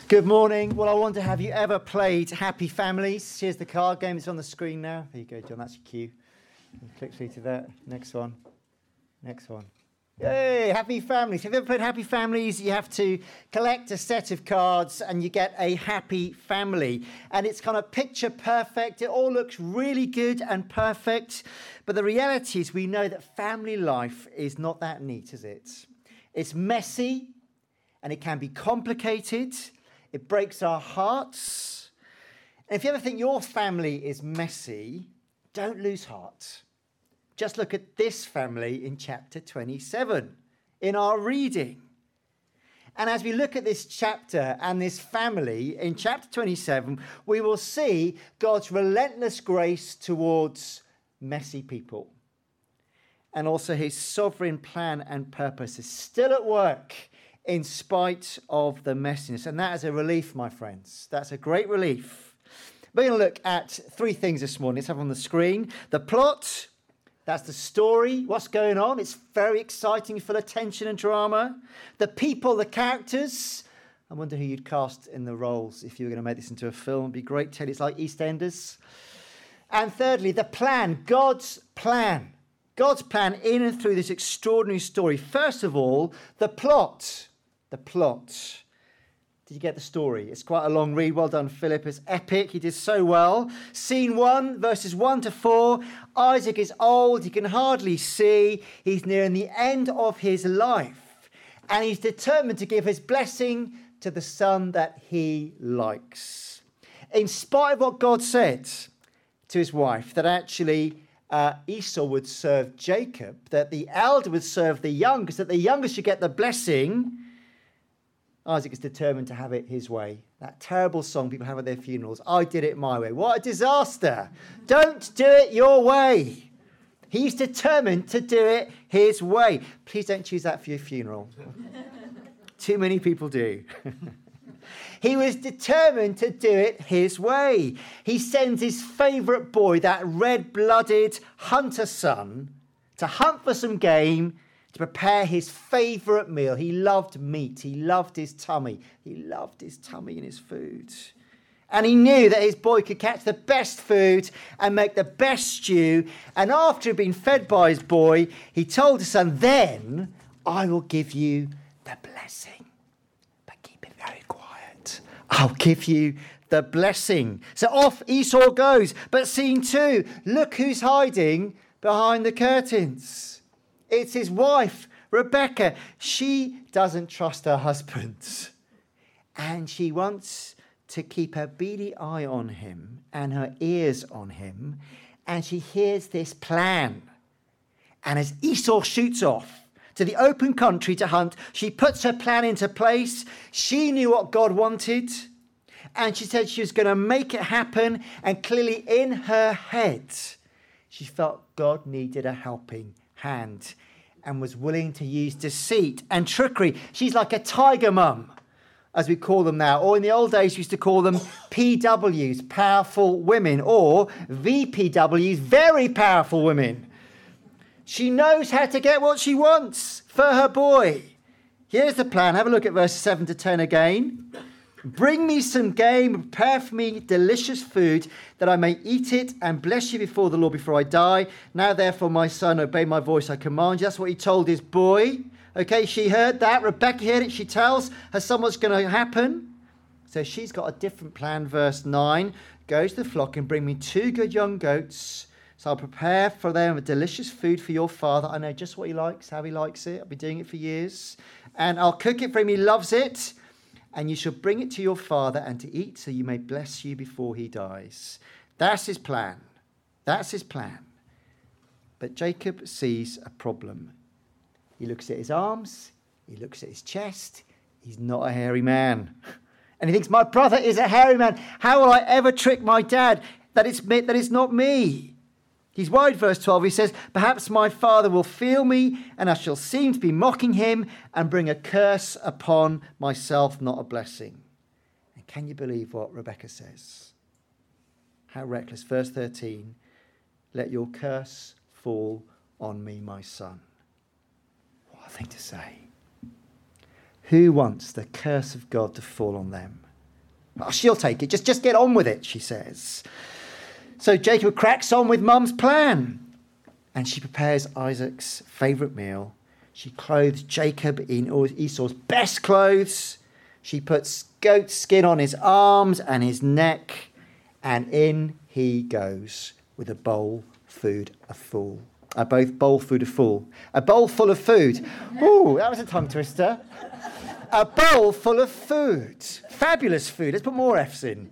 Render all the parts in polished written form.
Good morning. Well, I wonder, have you ever played Happy Families? Here's the card game. It's on the screen now. There you go, John. That's your cue. Click through to that. Next one. Next one. Yay, Happy Families. Have you ever played Happy Families? You have to collect a set of cards and you get a happy family. And it's kind of picture perfect. It all looks really good and perfect. But the reality is we know that family life is not that neat, is it? It's messy and it can be complicated. It breaks our hearts. And if you ever think your family is messy, don't lose heart. Just look at this family in chapter 27 in our reading. And as we look at this chapter and this family in chapter 27, we will see God's relentless grace towards messy people. And also his sovereign plan and purpose is still at work in spite of the messiness. And that is a relief, my friends. That's a great relief. We're going to look at three things this morning. Let's have on the screen. The plot, that's the story, what's going on. It's very exciting, full of tension and drama. The people, the characters. I wonder who you'd cast in the roles if you were going to make this into a film. It'd be great. Tell it's like EastEnders. And thirdly, the plan, God's plan. God's plan in and through this extraordinary story. First of all, the plot. The plot. Did you get the story? It's quite a long read. Well done, Philip. It's epic. He did so well. Scene 1, verses 1 to 4. Isaac is old. He can hardly see. He's nearing the end of his life. And he's determined to give his blessing to the son that he likes. In spite of what God said to his wife, that actually Esau would serve Jacob, that the elder would serve the youngest, that the youngest should get the blessing, Isaac is determined to have it his way. That terrible song people have at their funerals, I did it my way. What a disaster. Don't do it your way. He's determined to do it his way. Please don't choose that for your funeral. Too many people do. He was determined to do it his way. He sends his favourite boy, that red-blooded hunter son, to hunt for some game, to prepare his favourite meal. He loved meat. He loved his tummy. He loved his tummy and his food. And he knew that his boy could catch the best food and make the best stew. And after he'd been fed by his boy, he told his son, then I will give you the blessing. But keep it very quiet. I'll give you the blessing. So off Esau goes. But scene 2, look who's hiding behind the curtains. It's his wife, Rebecca. She doesn't trust her husband. And she wants to keep her beady eye on him and her ears on him. And she hears this plan. And as Esau shoots off to the open country to hunt, she puts her plan into place. She knew what God wanted. And she said she was going to make it happen. And clearly in her head, she felt God needed a helping hand and was willing to use deceit and trickery. She's like a tiger mum, as we call them now. Or in the old days, we used to call them PWs, powerful women, or VPWs, very powerful women. She knows how to get what she wants for her boy. Here's the plan. Have a look at verses 7 to 10 again. Bring me some game, prepare for me delicious food, that I may eat it and bless you before the Lord before I die. Now, therefore, my son, obey my voice, I command you. That's what he told his boy. Okay, she heard that. Rebecca heard it. She tells her son what's going to happen. So she's got a different plan. Verse 9, go to the flock and bring me 2 good young goats. So I'll prepare for them a delicious food for your father. I know just what he likes, how he likes it. I've been doing it for years. And I'll cook it for him. He loves it. And you shall bring it to your father and to eat, so you may bless you before he dies. That's his plan. That's his plan. But Jacob sees a problem. He looks at his arms. He looks at his chest. He's not a hairy man. And he thinks, my brother is a hairy man. How will I ever trick my dad that it's not me? He's worried, verse 12. He says, perhaps my father will feel me, and I shall seem to be mocking him and bring a curse upon myself, not a blessing. And can you believe what Rebecca says? How reckless. Verse 13, let your curse fall on me, my son. What a thing to say. Who wants the curse of God to fall on them? Oh, she'll take it. Just get on with it, she says. So Jacob cracks on with Mum's plan. And she prepares Isaac's favourite meal. She clothes Jacob in Esau's best clothes. She puts goat skin on his arms and his neck. And in he goes with a bowl food of food. A bowl full of food. Ooh, that was a tongue twister. A bowl full of food. Fabulous food. Let's put more F's in.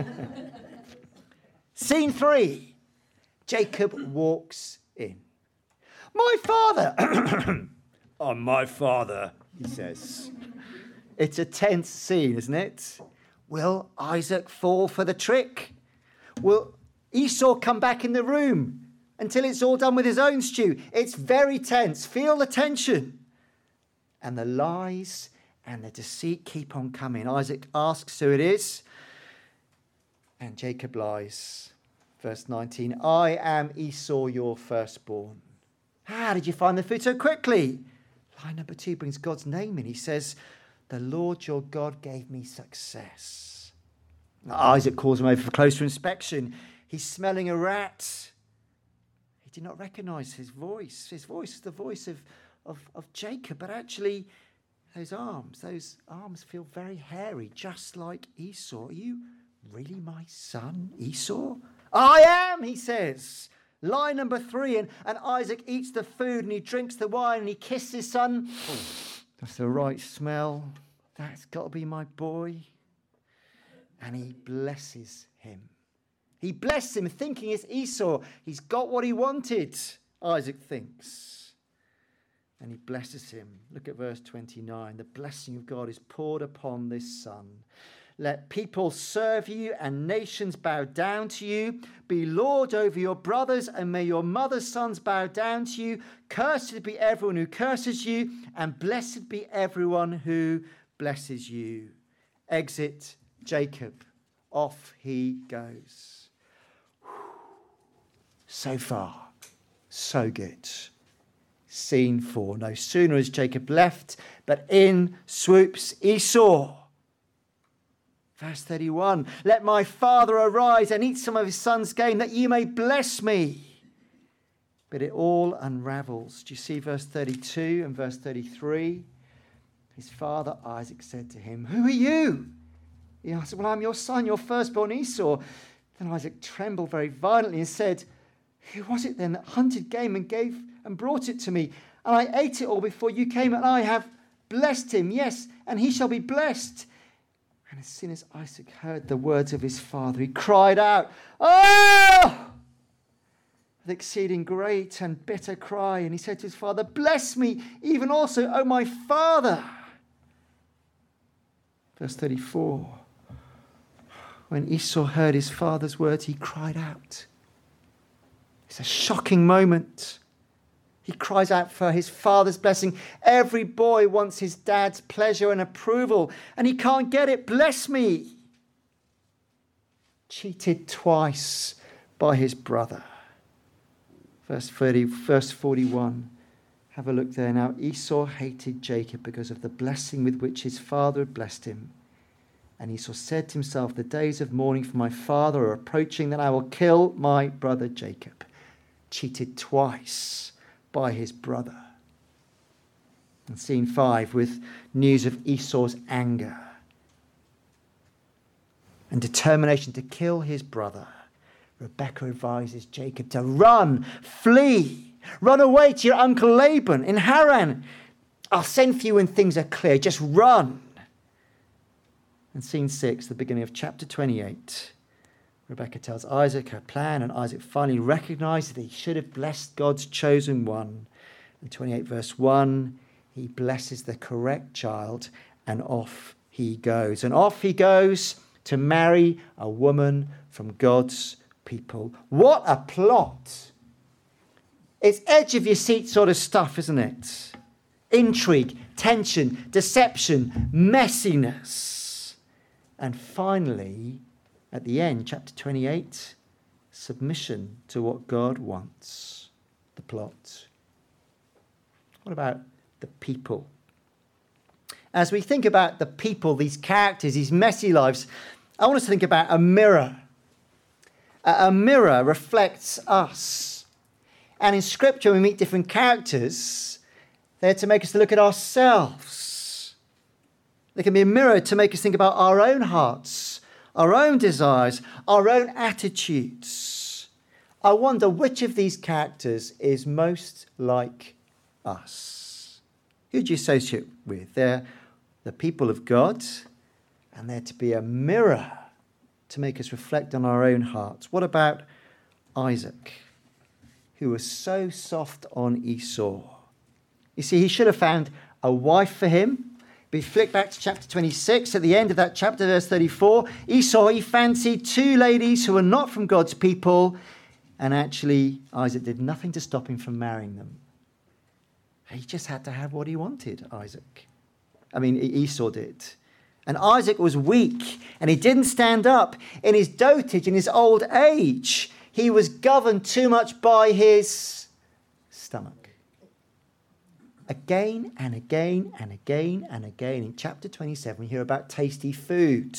Scene 3. Jacob walks in. My father. Oh, my father, he says. It's a tense scene, isn't it? Will Isaac fall for the trick? Will Esau come back in the room until it's all done with his own stew? It's very tense. Feel the tension. And the lies and the deceit keep on coming. Isaac asks who it is. And Jacob lies. Verse 19, I am Esau, your firstborn. How did you find the food so quickly? Line number 2 brings God's name in. He says, the Lord your God gave me success. Now, Isaac calls him over for closer inspection. He's smelling a rat. He did not recognize his voice. His voice is the voice of Jacob, but actually those arms feel very hairy, just like Esau. Are you really my son, Esau? I am, he says. Line number 3, and Isaac eats the food and he drinks the wine and he kisses his son. Oh, that's the right smell. That's got to be my boy. And he blesses him. He blesses him, thinking it's Esau. He's got what he wanted, Isaac thinks. And he blesses him. Look at verse 29. The blessing of God is poured upon this son. Let people serve you and nations bow down to you. Be Lord over your brothers, and may your mother's sons bow down to you. Cursed be everyone who curses you, and blessed be everyone who blesses you. Exit Jacob. Off he goes. So far, so good. Scene 4. No sooner has Jacob left, but in swoops Esau. Verse 31, let my father arise and eat some of his son's game, that ye may bless me. But it all unravels. Do you see verse 32 and verse 33? His father Isaac said to him, who are you? He answered, well, I'm your son, your firstborn Esau. Then Isaac trembled very violently and said, who was it then that hunted game and brought it to me? And I ate it all before you came, and I have blessed him. Yes, and he shall be blessed. And as soon as Isaac heard the words of his father, he cried out, oh! With exceeding great and bitter cry. And he said to his father, bless me, even also, O my father. Verse 34. When Esau heard his father's words, he cried out. It's a shocking moment. He cries out for his father's blessing. Every boy wants his dad's pleasure and approval, and he can't get it. Bless me. Cheated twice by his brother. Verse 41. Have a look there now. Esau hated Jacob because of the blessing with which his father had blessed him. And Esau said to himself, the days of mourning for my father are approaching, then I will kill my brother Jacob. Cheated twice by his brother. And scene 5 with news of Esau's anger and determination to kill his brother. Rebekah advises Jacob to run, flee, run away to your uncle Laban in Haran. I'll send for you when things are clear. Just run. And scene 6, the beginning of chapter 28. Rebekah tells Isaac her plan, and Isaac finally recognizes that he should have blessed God's chosen one. In 28 verse 1, he blesses the correct child, and off he goes. And off he goes to marry a woman from God's people. What a plot! It's edge of your seat sort of stuff, isn't it? Intrigue, tension, deception, messiness. And finally, at the end, chapter 28, submission to what God wants. The plot. What about the people? As we think about the people, these characters, these messy lives, I want us to think about a mirror. A mirror reflects us. And in Scripture, when we meet different characters, they're to make us look at ourselves. There can be a mirror to make us think about our own hearts, our own desires, our own attitudes. I wonder which of these characters is most like us. Who do you associate with? They're the people of God, and they're to be a mirror to make us reflect on our own hearts. What about Isaac, who was so soft on Esau? You see, he should have found a wife for him. But if you flick back to chapter 26, at the end of that chapter, verse 34, Esau, he fancied two ladies who were not from God's people, and actually Isaac did nothing to stop him from marrying them. He just had to have what he wanted, Esau did. And Isaac was weak, and he didn't stand up in his dotage, in his old age. He was governed too much by his stomach. Again and again and again and again in chapter 27, we hear about tasty food.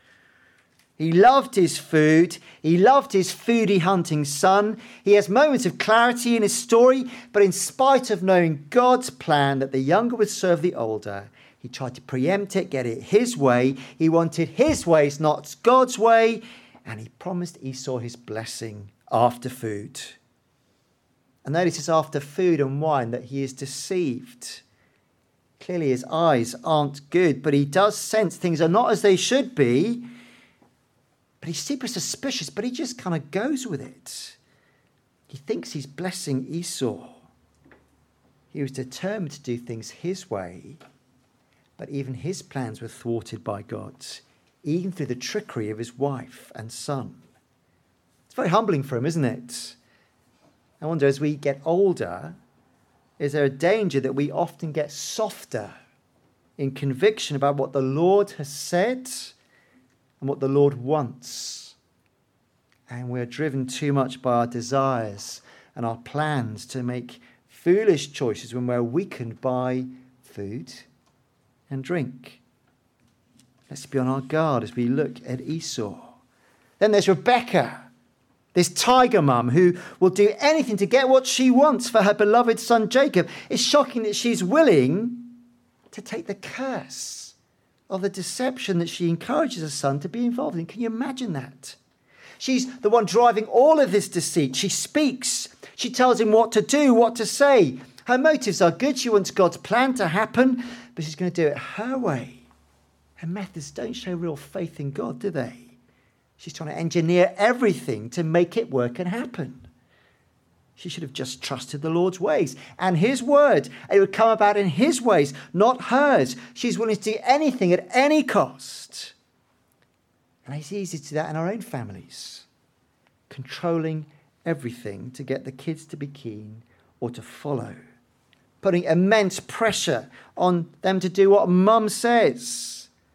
He loved his food. He loved his foodie hunting son. He has moments of clarity in his story, but in spite of knowing God's plan that the younger would serve the older, he tried to preempt it, get it his way. He wanted his ways, not God's way, and he promised Esau his blessing after food. And notice it's after food and wine that he is deceived. Clearly his eyes aren't good, but he does sense things are not as they should be. But he's super suspicious, but he just kind of goes with it. He thinks he's blessing Esau. He was determined to do things his way, but even his plans were thwarted by God, even through the trickery of his wife and son. It's very humbling for him, isn't it? I wonder, as we get older, is there a danger that we often get softer in conviction about what the Lord has said and what the Lord wants? And we're driven too much by our desires and our plans to make foolish choices when we're weakened by food and drink. Let's be on our guard as we look at Esau. Then there's Rebekah, this tiger mum who will do anything to get what she wants for her beloved son Jacob. It's shocking that she's willing to take the curse of the deception that she encourages her son to be involved in. Can you imagine that? She's the one driving all of this deceit. She speaks. She tells him what to do, what to say. Her motives are good. She wants God's plan to happen, but she's going to do it her way. Her methods don't show real faith in God, do they? She's trying to engineer everything to make it work and happen. She should have just trusted the Lord's ways and his word. It would come about in his ways, not hers. She's willing to do anything at any cost. And it's easy to do that in our own families. Controlling everything to get the kids to be keen or to follow. Putting immense pressure on them to do what mum says.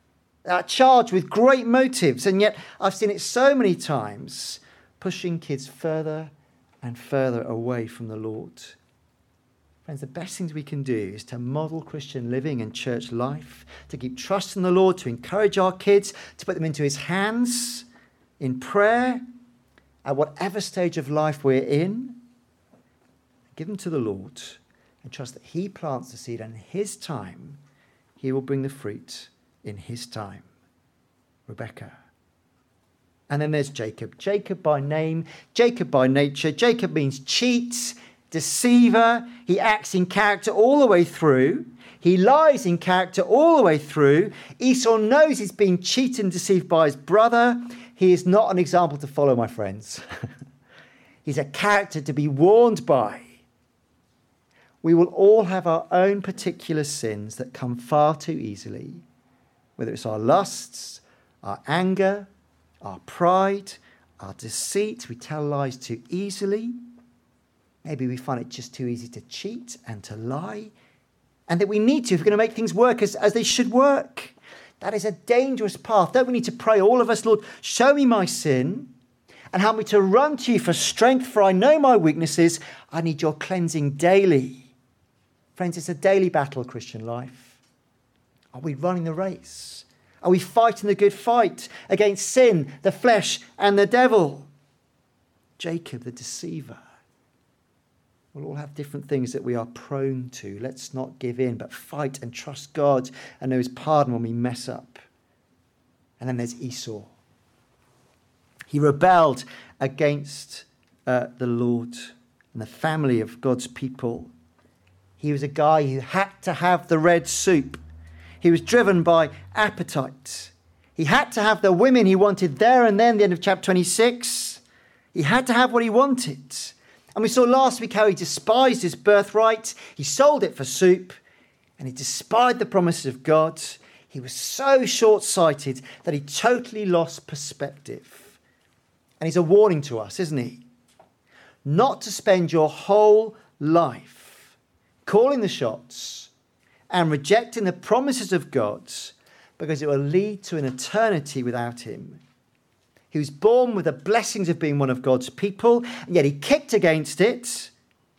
Charged with great motives, and yet I've seen it so many times, pushing kids further and further away from the Lord. Friends, the best things we can do is to model Christian living and church life, to keep trusting the Lord, to encourage our kids, to put them into his hands in prayer at whatever stage of life we're in. Give them to the Lord and trust that he plants the seed, and in his time, he will bring the fruit in his time. Rebekah. And then there's Jacob. Jacob by name, Jacob by nature. Jacob means cheat, deceiver. He acts in character all the way through. He lies in character all the way through. Esau knows he's being cheated and deceived by his brother. He is not an example to follow, my friends. He's a character to be warned by. We will all have our own particular sins that come far too easily. Whether it's our lusts, our anger, our pride, our deceit, we tell lies too easily. Maybe we find it just too easy to cheat and to lie. And that we need to, if we're going to make things work as they should work. That is a dangerous path. Don't we need to pray, all of us, Lord, show me my sin and help me to run to you for strength, for I know my weaknesses. I need your cleansing daily. Friends, it's a daily battle, Christian life. Are we running the race? Are we fighting the good fight against sin, the flesh, and the devil? Jacob, the deceiver. We'll all have different things that we are prone to. Let's not give in, but fight and trust God and know his pardon when we mess up. And then there's Esau. He rebelled against the Lord and the family of God's people. He was a guy who had to have the red soup. He was driven by appetite. He had to have the women he wanted there and then, the end of chapter 26. He had to have what he wanted. And we saw last week how he despised his birthright. He sold it for soup. And he despised the promises of God. He was so short-sighted that he totally lost perspective. And he's a warning to us, isn't he? Not to spend your whole life calling the shots and rejecting the promises of God, because it will lead to an eternity without him. He was born with the blessings of being one of God's people, and yet he kicked against it.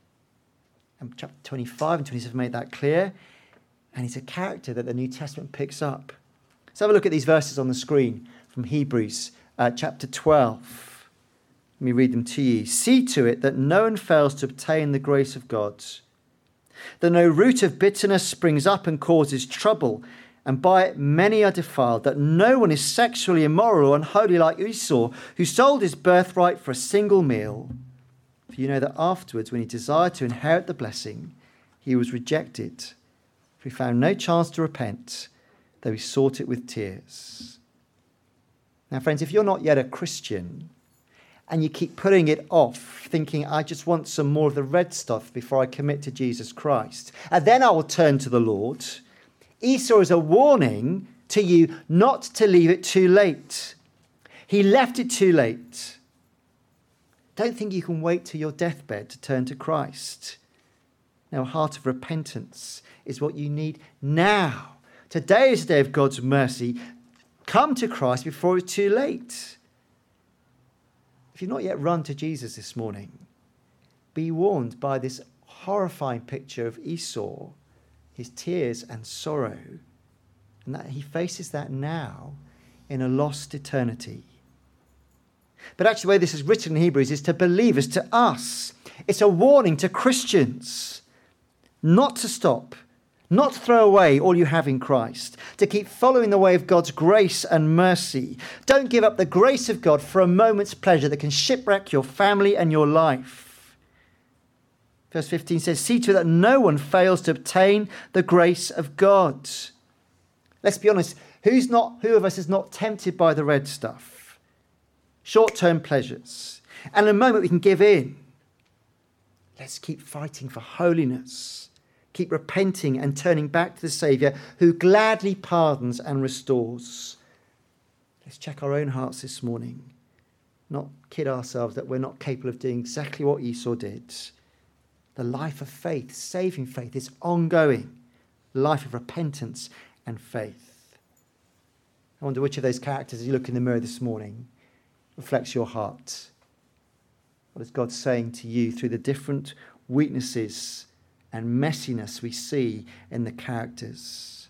And chapter 25 and 27 made that clear. And he's a character that the New Testament picks up. Let's have a look at these verses on the screen from Hebrews chapter 12. Let me read them to you. See to it that no one fails to obtain the grace of God, that no root of bitterness springs up and causes trouble, and by it many are defiled, that no one is sexually immoral or unholy like Esau, who sold his birthright for a single meal. For you know that afterwards, when he desired to inherit the blessing, he was rejected, for he found no chance to repent, though he sought it with tears. Now, friends, if you're not yet a Christian, and you keep putting it off, thinking, I just want some more of the red stuff before I commit to Jesus Christ, and then I will turn to the Lord, Esau is a warning to you not to leave it too late. He left it too late. Don't think you can wait till your deathbed to turn to Christ. Now, a heart of repentance is what you need now. Today is the day of God's mercy. Come to Christ before it's too late. If you've not yet run to Jesus this morning, be warned by this horrifying picture of Esau, his tears and sorrow, and that he faces that now in a lost eternity. But actually the way this is written in Hebrews is to believers, to us. It's a warning to Christians not to stop, not to throw away all you have in Christ, to keep following the way of God's grace and mercy. Don't give up the grace of God for a moment's pleasure that can shipwreck your family and your life. Verse 15 says, see to it that no one fails to obtain the grace of God. Let's be honest, who of us is not tempted by the red stuff? Short-term pleasures. And in a moment we can give in. Let's keep fighting for holiness. Keep repenting and turning back to the Saviour who gladly pardons and restores. Let's check our own hearts this morning. Not kid ourselves that we're not capable of doing exactly what Esau did. The life of faith, saving faith, is ongoing. Life of repentance and faith. I wonder which of those characters, as you look in the mirror this morning, reflects your heart. What is God saying to you through the different weaknesses and messiness we see in the characters,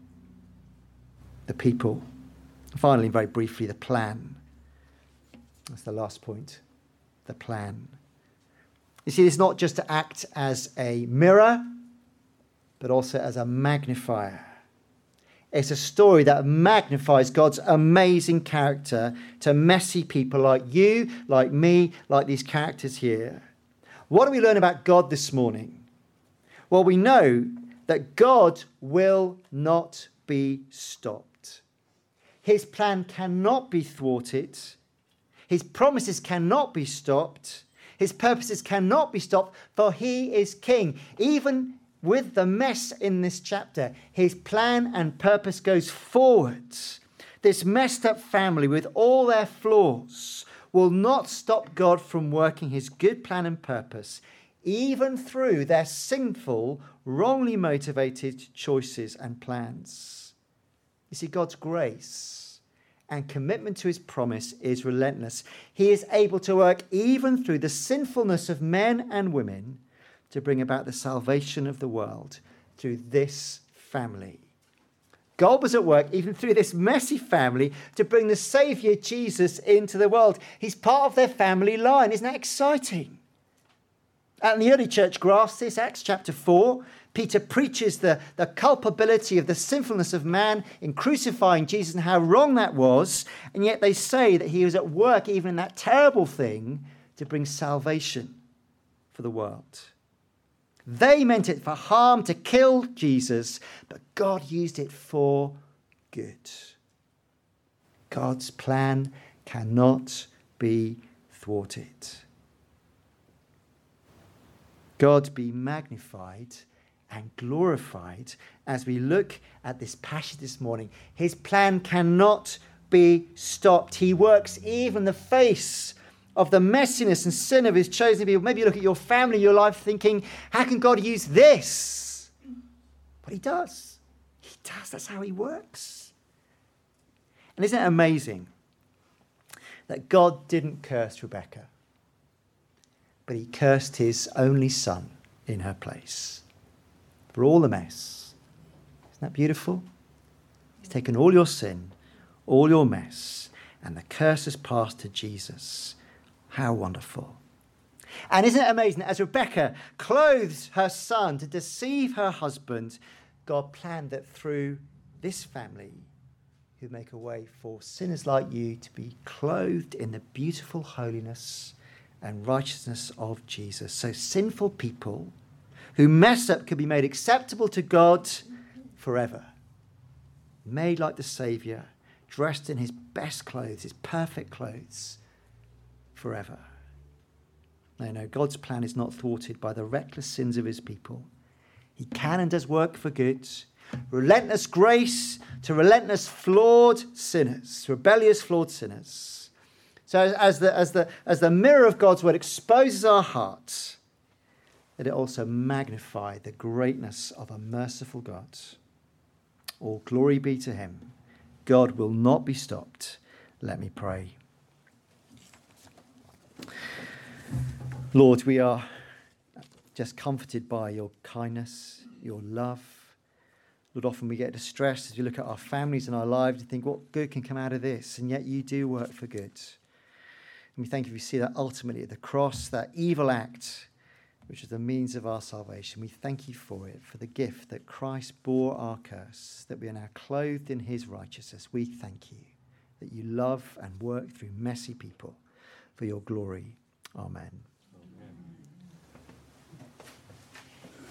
the people? Finally, very briefly, the plan. That's the last point, the plan. You see, it's not just to act as a mirror, but also as a magnifier. It's a story that magnifies God's amazing character to messy people like you, like me, like these characters here. What do we learn about God this morning? Well, we know that God will not be stopped. His plan cannot be thwarted. His promises cannot be stopped. His purposes cannot be stopped, for he is king. Even with the mess in this chapter, his plan and purpose goes forward. This messed up family with all their flaws will not stop God from working his good plan and purpose, even through their sinful, wrongly motivated choices and plans. You see, God's grace and commitment to his promise is relentless. He is able to work even through the sinfulness of men and women to bring about the salvation of the world through this family. God was at work, even through this messy family, to bring the Saviour, Jesus, into the world. He's part of their family line. Isn't that exciting? And the early church grasped this. Acts chapter 4, Peter preaches the culpability of the sinfulness of man in crucifying Jesus and how wrong that was. And yet they say that he was at work, even in that terrible thing, to bring salvation for the world. They meant it for harm, to kill Jesus, but God used it for good. God's plan cannot be thwarted. God be magnified and glorified as we look at this passage this morning. His plan cannot be stopped. He works even in the face of the messiness and sin of his chosen people. Maybe you look at your family, your life, thinking, how can God use this? But he does. He does. That's how he works. And isn't it amazing that God didn't curse Rebecca, but he cursed his only son in her place for all the mess? Isn't that beautiful? He's taken all your sin, all your mess, and the curse has passed to Jesus. How wonderful. And isn't it amazing that as Rebecca clothes her son to deceive her husband, God planned that through this family, he'd make a way for sinners like you to be clothed in the beautiful holiness and righteousness of Jesus. So sinful people who mess up could be made acceptable to God forever. Made like the Saviour, dressed in his best clothes, his perfect clothes, forever. No, God's plan is not thwarted by the reckless sins of his people. He can and does work for good. Relentless grace to relentless flawed sinners, rebellious flawed sinners. So as the mirror of God's word exposes our hearts, let it also magnify the greatness of a merciful God. All glory be to him. God will not be stopped. Let me pray. Lord, we are just comforted by your kindness, your love. Lord, often we get distressed as we look at our families and our lives and think, what good can come out of this? And yet you do work for good. And we thank you, we see that ultimately at the cross, that evil act, which is the means of our salvation. We thank you for it, for the gift that Christ bore our curse, that we are now clothed in his righteousness. We thank you that you love and work through messy people for your glory. Amen.